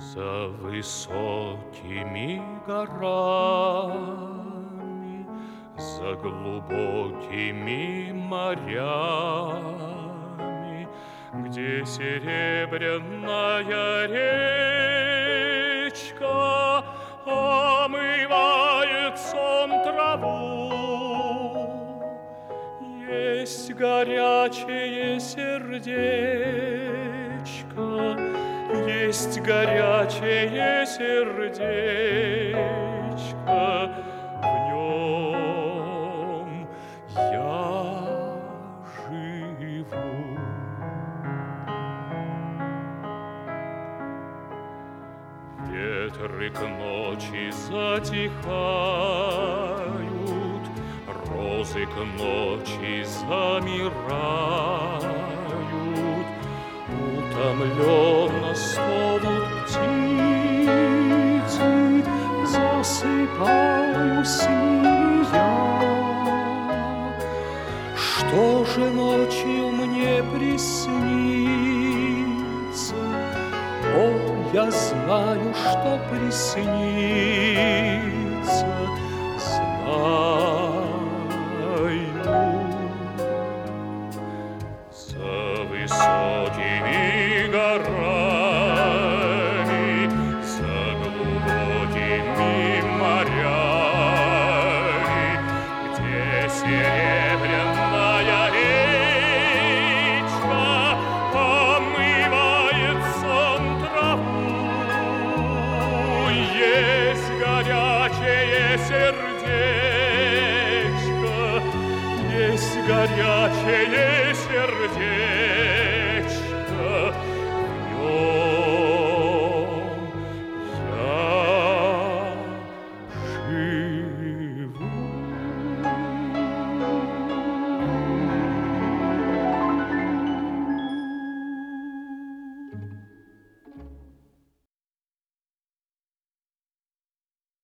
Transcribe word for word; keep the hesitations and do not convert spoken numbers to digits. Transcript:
За высокими горами, за глубокими морями, где серебряная речка омывает сон траву, есть горячее сердечко, есть горячее сердечко, в нем я живу. Ветры к ночи затихают, розы к ночи замирают, утомленно стонут птицы, засыпаю с ними я. Что же ночью мне приснится? О, я знаю, что приснится, знаю. За высокими горами, за глубокими морями, где серебряная речка омывает сон траву, есть горячее сердечко, есть горячее сердечко, в нем